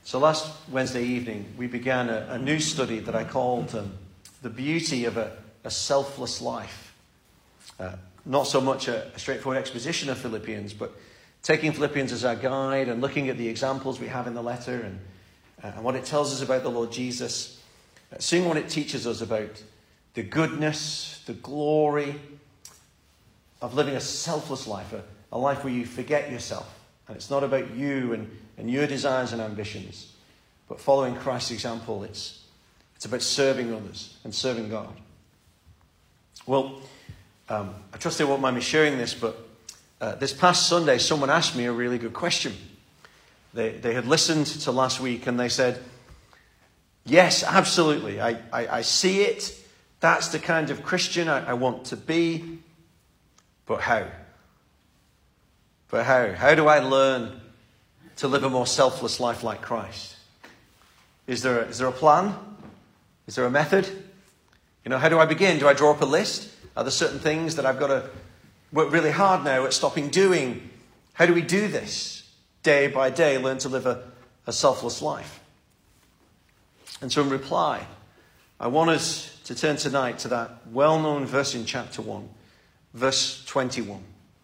So last Wednesday evening, we began a new study that I called The Beauty of a Selfless Life. Not so much a straightforward exposition of Philippians, but taking Philippians as our guide and looking at the examples we have in the letter and what it tells us about the Lord Jesus, seeing what it teaches us about the goodness, the glory of living a selfless life, a life where you forget yourself. And it's not about you and your desires and ambitions, but following Christ's example, it's about serving others and serving God. Well, I trust they won't mind me sharing this, but this past Sunday, someone asked me a really good question. They had listened to last week and they said, yes, absolutely, I see it. That's the kind of Christian I want to be. But how? But how? How do I learn to live a more selfless life like Christ? Is there a plan? Is there a method? How do I begin? Do I draw up a list? Are there certain things that I've got to work really hard now at stopping doing? How do we do this? Day by day, learn to live a selfless life. And so in reply, I want us to turn tonight to that well-known verse in chapter 1, verse 21.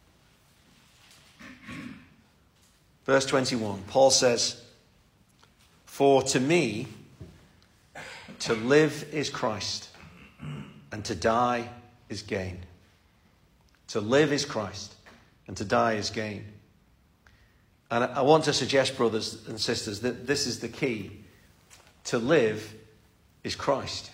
Verse 21, Paul says, "For to me, to live is Christ, and to die is gain." To live is Christ, and to die is gain. And I want to suggest, brothers and sisters, that this is the key. To live is Christ.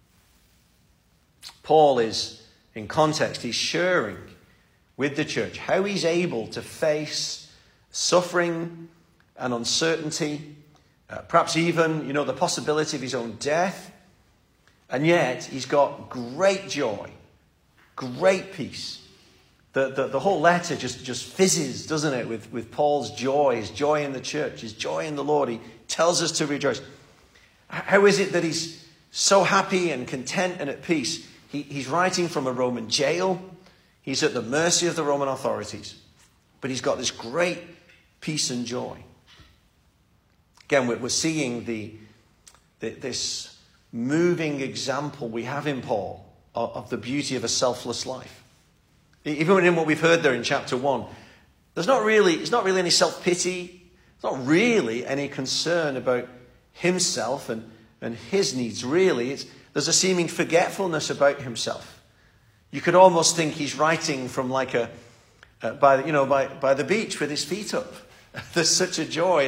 Paul is, in context, he's sharing with the church how he's able to face suffering and uncertainty, perhaps even, the possibility of his own death. And yet, he's got great joy, great peace. The whole letter just fizzes, doesn't it, with Paul's joy, his joy in the church, his joy in the Lord. He tells us to rejoice. How is it that he's so happy and content and at peace? He's writing from a Roman jail. He's at the mercy of the Roman authorities. But he's got this great peace and joy. Again, we're seeing this moving example we have in Paul of the beauty of a selfless life. Even in what we've heard there in chapter 1, it's not really any self-pity. It's not really any concern about himself and his needs, really. There's a seeming forgetfulness about himself. You could almost think he's writing from by the beach with his feet up. There's such a joy.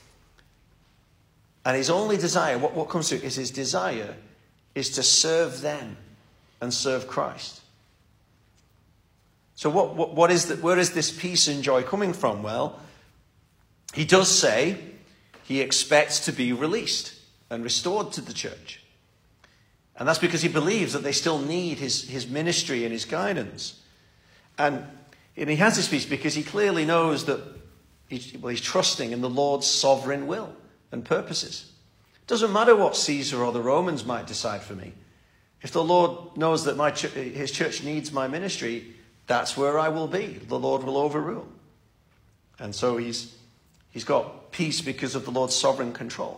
And his only desire, what comes through, is his desire is to serve them and serve Christ. So where is this peace and joy coming from? Well, he does say he expects to be released and restored to the church. And that's because he believes that they still need his ministry and his guidance. And he has this peace because he clearly knows that he's trusting in the Lord's sovereign will and purposes. It doesn't matter what Caesar or the Romans might decide for me. If the Lord knows that his church needs my ministry, that's where I will be. The Lord will overrule. And so he's got peace because of the Lord's sovereign control.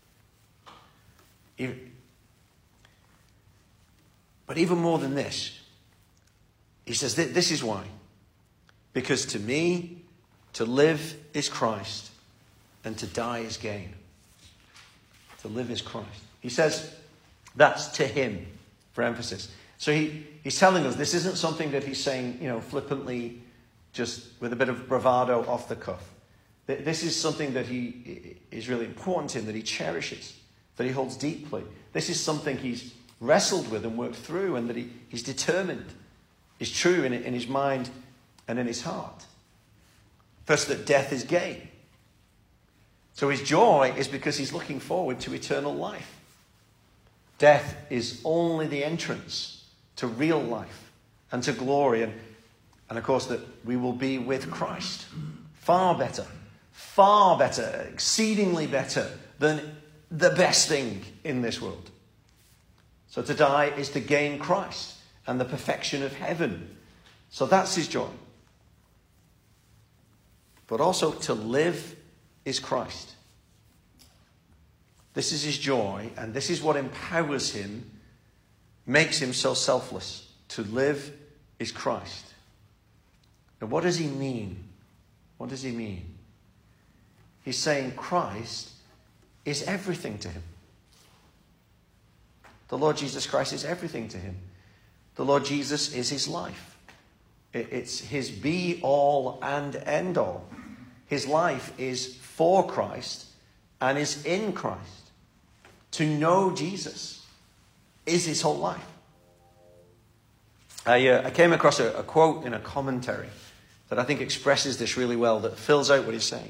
But even more than this, he says, this is why. Because to me, to live is Christ, and to die is gain. To live is Christ. He says that's to him, for emphasis. So he's telling us this isn't something that he's saying, flippantly, just with a bit of bravado off the cuff. This is something that he is really important to him, that he cherishes, that he holds deeply. This is something he's wrestled with and worked through, and that he's determined is true in his mind and in his heart. First, that death is gain. So his joy is because he's looking forward to eternal life. Death is only the entrance to real life and to glory. And of course, that we will be with Christ. Far better, exceedingly better than the best thing in this world. So to die is to gain Christ and the perfection of heaven. So that's his joy. But also to live is Christ. This is his joy, and this is what empowers him, makes him so selfless. To live is Christ. Now, what does he mean? What does he mean? He's saying Christ is everything to him. The Lord Jesus Christ is everything to him. The Lord Jesus is his life. It's his be-all and end-all. His life is for Christ and is in Christ. To know Jesus is his whole life. I came across a quote in a commentary that I think expresses this really well, that fills out what he's saying.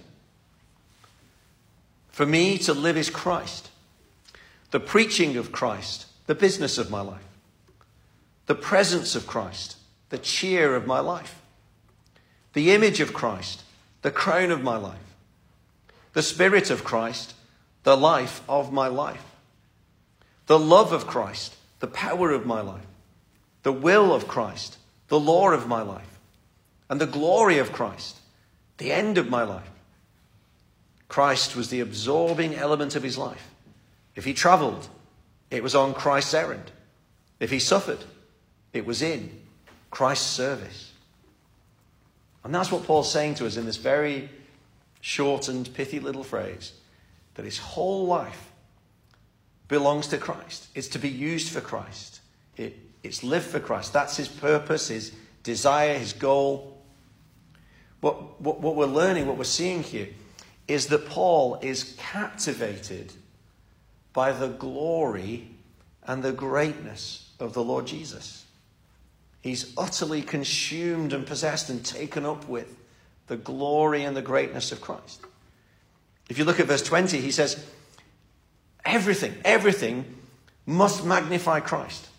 For me, to live is Christ. The preaching of Christ, the business of my life. The presence of Christ, the cheer of my life. The image of Christ, the crown of my life. The Spirit of Christ, the life of my life. The love of Christ, the power of my life. The will of Christ, the law of my life. And the glory of Christ, the end of my life. Christ was the absorbing element of his life. If he travelled, it was on Christ's errand. If he suffered, it was in Christ's service. And that's what Paul's saying to us in this very short and pithy little phrase, that his whole life belongs to Christ. It's to be used for Christ. It's lived for Christ. That's his purpose, his desire, his goal. What we're learning, what we're seeing here, is that Paul is captivated by the glory and the greatness of the Lord Jesus. He's utterly consumed and possessed and taken up with the glory and the greatness of Christ. If you look at verse 20, he says, everything must magnify Christ.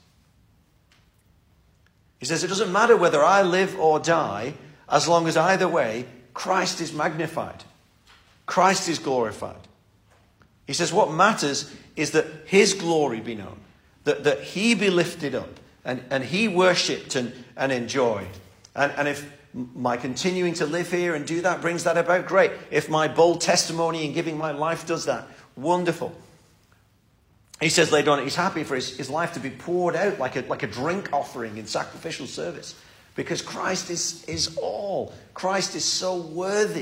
He says, it doesn't matter whether I live or die, as long as either way, Christ is magnified. Christ is glorified. He says what matters is that his glory be known, that he be lifted up and he worshipped and enjoyed. And if my continuing to live here and do that brings that about, great. If my bold testimony in giving my life does that, wonderful. He says later on he's happy for his life to be poured out like a drink offering in sacrificial service, because Christ is all. Christ is so worthy.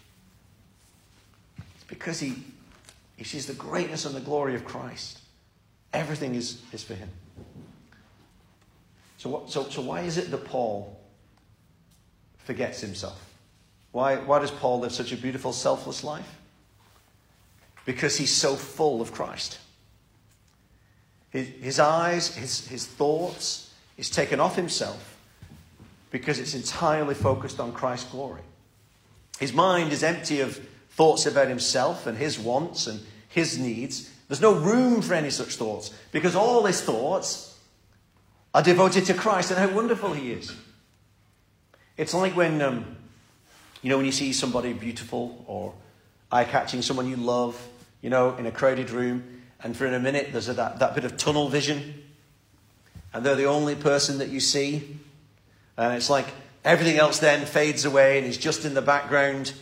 It's because he sees the greatness and the glory of Christ. Everything is for him. So why is it that Paul forgets himself? Why does Paul live such a beautiful, selfless life? Because he's so full of Christ. His eyes, his thoughts is taken off himself because it's entirely focused on Christ's glory. His mind is empty of thoughts about himself and his wants and his needs. There's no room for any such thoughts because all his thoughts are devoted to Christ and how wonderful he is. It's like when, when you see somebody beautiful or eye-catching, someone you love, in a crowded room, and for in a minute there's that bit of tunnel vision, and they're the only person that you see, and it's like everything else then fades away and is just in the background.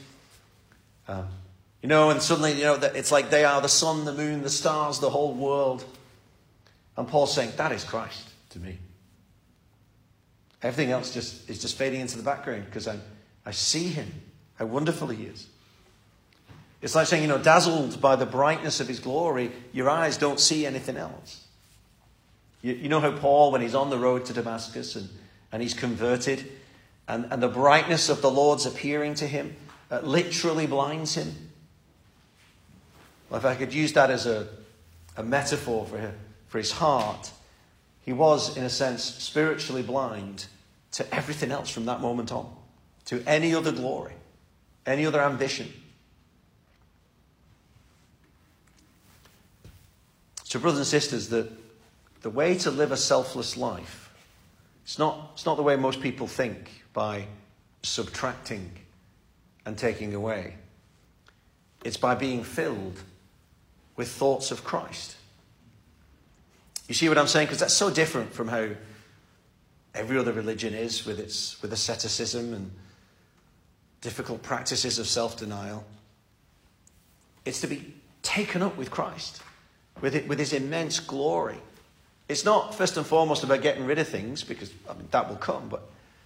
And suddenly, it's like they are the sun, the moon, the stars, the whole world. And Paul's saying, that is Christ to me. Everything else is just fading into the background because I see him, how wonderful he is. It's like saying, dazzled by the brightness of his glory, your eyes don't see anything else. You know how Paul, when he's on the road to Damascus and he's converted, and the brightness of the Lord's appearing to him literally blinds him. Well, if I could use that as a metaphor for his heart, he was, in a sense, spiritually blind to everything else from that moment on, to any other glory, any other ambition. So, brothers and sisters, the way to live a selfless life, it's not the way most people think, by subtracting and taking away. It's by being filled with thoughts of Christ. You see what I'm saying? Because that's so different from how every other religion is with asceticism and difficult practices of self-denial. It's to be taken up with Christ. with his immense glory. It's not first and foremost about getting rid of things, because that will come, but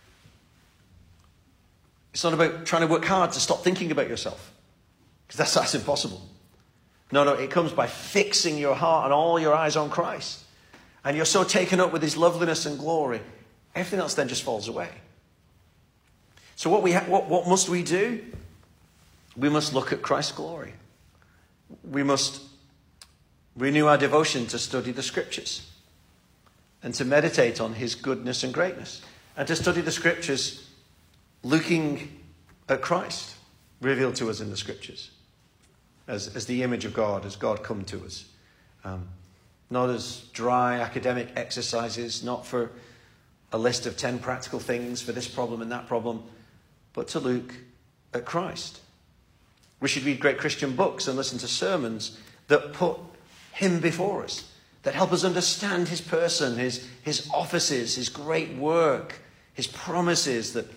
it's not about trying to work hard to stop thinking about yourself, because that's impossible. No, it comes by fixing your heart and all your eyes on Christ. And you're so taken up with his loveliness and glory, everything else then just falls away. So what must we do? We must look at Christ's glory. We must renew our devotion to study the Scriptures and to meditate on his goodness and greatness, and to study the Scriptures looking at Christ revealed to us in the Scriptures as the image of God, as God come to us. Not as dry academic exercises, not for a list of 10 practical things for this problem and that problem, but to look at Christ. We should read great Christian books and listen to sermons that put him before us, that help us understand his person, his offices, his great work, his promises. That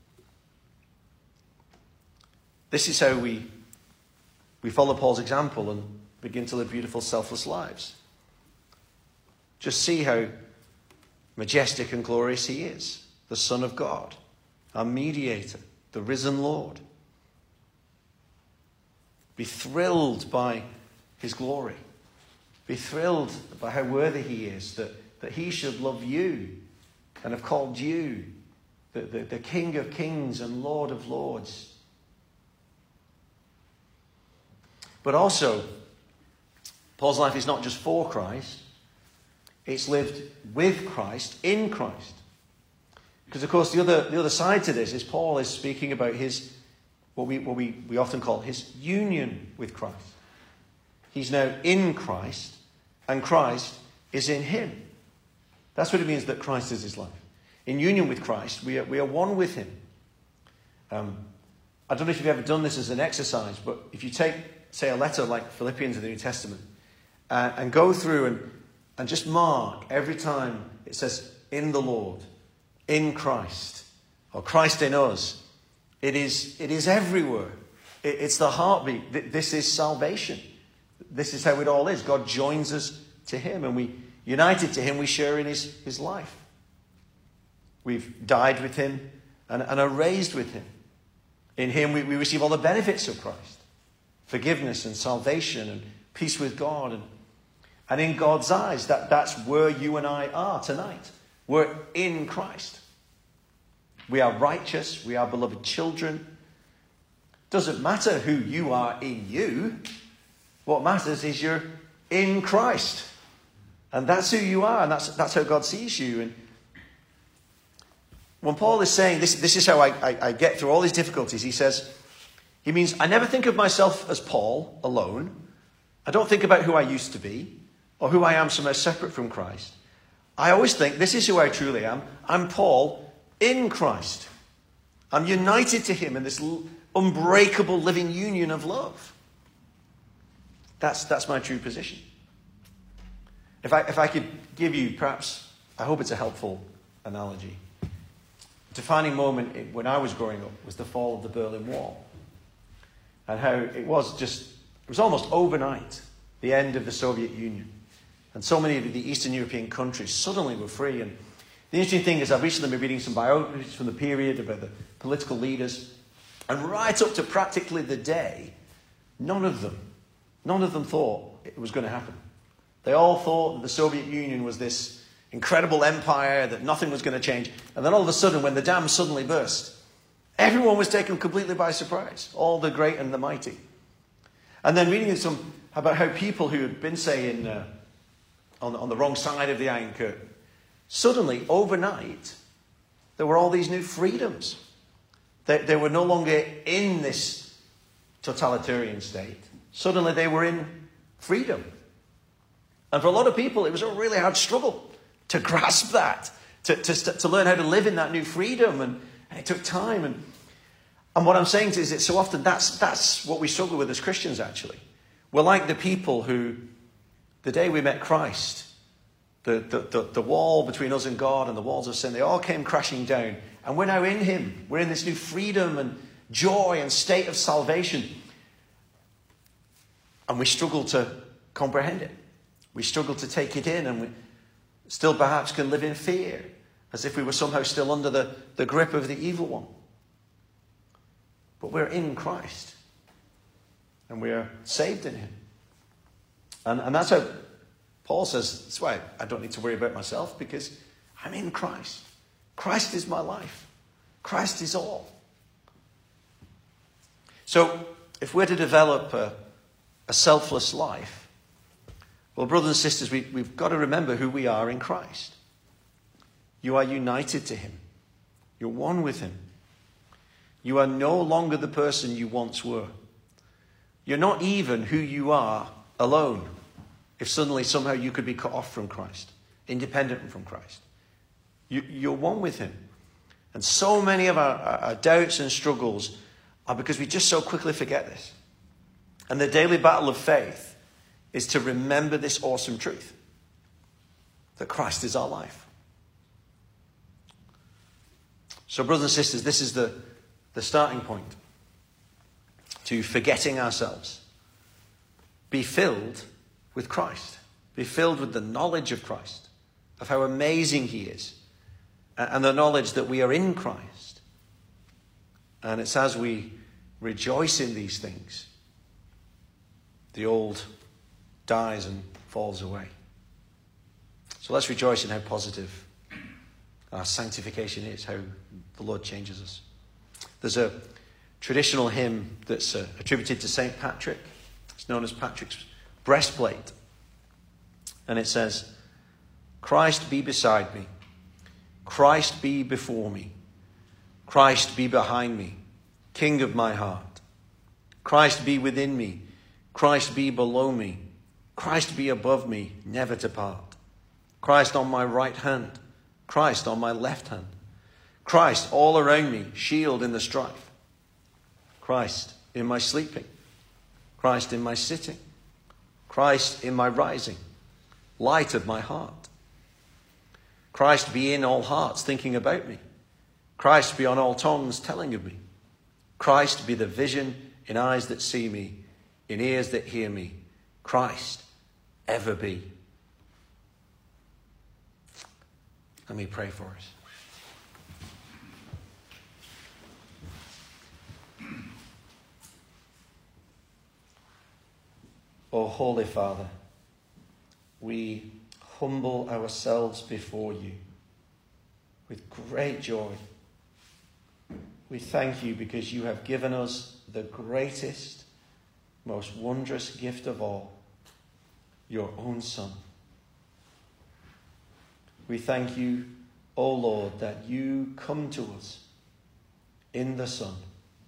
this is how we follow Paul's example and begin to live beautiful, selfless lives. Just see how majestic and glorious he is, the Son of God, our mediator, the risen Lord. Be thrilled by his glory. Be thrilled by how worthy he is, that he should love you and have called you the King of Kings and Lord of Lords. But also, Paul's life is not just for Christ. It's lived with Christ, in Christ. Because, of course, the other side to this is Paul is speaking about his, what we often call his union with Christ. He's now in Christ, and Christ is in him. That's what it means that Christ is his life. In union with Christ, we are one with him. I don't know if you've ever done this as an exercise, but if you take, say, a letter like Philippians in the New Testament, and go through and just mark every time it says, in the Lord, in Christ, or Christ in us, it is everywhere. It's the heartbeat. This is salvation. This is how it all is. God joins us to him, and we, united to him, we share in his life. We've died with him and are raised with him. In him we receive all the benefits of Christ. Forgiveness and salvation and peace with God. And in God's eyes, that's where you and I are tonight. We're in Christ. We are righteous. We are beloved children. Doesn't matter who you are in you. What matters is you're in Christ. And that's who you are. And that's how God sees you. And when Paul is saying, this is how I get through all these difficulties, he means, I never think of myself as Paul alone. I don't think about who I used to be or who I am somehow separate from Christ. I always think, this is who I truly am. I'm Paul in Christ. I'm united to him in this unbreakable living union of love. That's my true position. If I could give you, perhaps, I hope it's a helpful analogy. A defining moment when I was growing up was the fall of the Berlin Wall. And how it was almost overnight, the end of the Soviet Union. And so many of the Eastern European countries suddenly were free. And the interesting thing is I've recently been reading some biographies from the period about the political leaders. And right up to practically the day, none of them thought it was going to happen. They all thought that the Soviet Union was this incredible empire, that nothing was going to change. And then all of a sudden, when the dam suddenly burst, everyone was taken completely by surprise. All the great and the mighty. And then reading some about how people who had been, say, on the wrong side of the Iron Curtain, suddenly, overnight, there were all these new freedoms. They were no longer in this totalitarian state. Suddenly they were in freedom. And for a lot of people, it was a really hard struggle to grasp that, to learn how to live in that new freedom. And it took time. And what I'm saying is that so often that's what we struggle with as Christians, actually. We're like the people who, the day we met Christ, the wall between us and God and the walls of sin, they all came crashing down. And we're now in him. We're in this new freedom and joy and state of salvation. And we struggle to comprehend it. We struggle to take it in, and we still perhaps can live in fear, as if we were somehow still under the grip of the evil one. But we're in Christ, and we're saved in him. And that's how Paul says, that's why I don't need to worry about myself, because I'm in Christ. Christ is my life. Christ is all. So if we're to develop a selfless life, well, brothers and sisters, we've got to remember who we are in Christ. You are united to him. You're one with him. You are no longer the person you once were. You're not even who you are alone, if suddenly somehow you could be cut off from Christ, independent from Christ. You're one with him. And so many of our doubts and struggles are because we just so quickly forget this. And the daily battle of faith is to remember this awesome truth, that Christ is our life. So, brothers and sisters, this is the starting point to forgetting ourselves. Be filled with Christ. Be filled with the knowledge of Christ, of how amazing he is, and the knowledge that we are in Christ. And it's as we rejoice in these things, the old dies and falls away. So let's rejoice in how positive our sanctification is, how the Lord changes us. There's a traditional hymn that's attributed to St. Patrick. It's known as Patrick's breastplate. And it says, Christ be beside me. Christ be before me. Christ be behind me. King of my heart. Christ be within me. Christ be below me. Christ be above me, never to part. Christ on my right hand. Christ on my left hand. Christ all around me, shield in the strife. Christ in my sleeping. Christ in my sitting. Christ in my rising. Light of my heart. Christ be in all hearts thinking about me. Christ be on all tongues telling of me. Christ be the vision in eyes that see me, in ears that hear me. Christ ever be. Let me pray for us. O Holy Father, we humble ourselves before you with great joy. We thank you because you have given us the greatest, most wondrous gift of all, your own Son. We thank you, O Lord, that you come to us in the Son.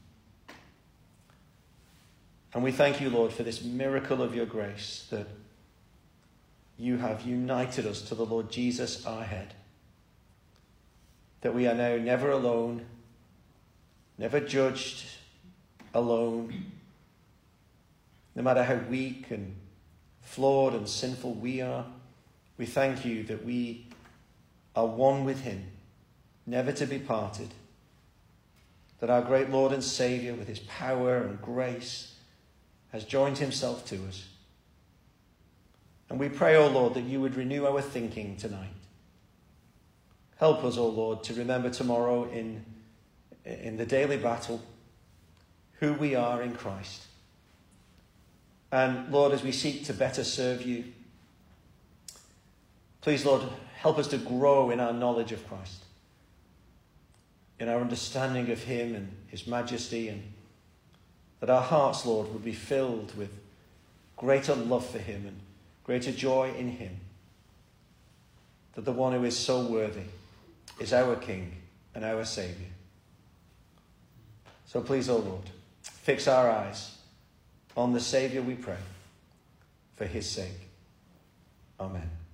And we thank you, Lord, for this miracle of your grace, that you have united us to the Lord Jesus, our head. That we are now never alone, never judged alone. No matter how weak and flawed and sinful we are, we thank you that we are one with him, never to be parted. That our great Lord and Saviour, with his power and grace, has joined himself to us. And we pray, O Lord, that you would renew our thinking tonight. Help us, O Lord, to remember tomorrow in the daily battle who we are in Christ. And Lord, as we seek to better serve you, please, Lord, help us to grow in our knowledge of Christ, in our understanding of him and his majesty, and that our hearts, Lord, would be filled with greater love for him and greater joy in him. That the one who is so worthy is our King and our Saviour. So please, O Lord, fix our eyes on the Saviour, we pray, for his sake. Amen.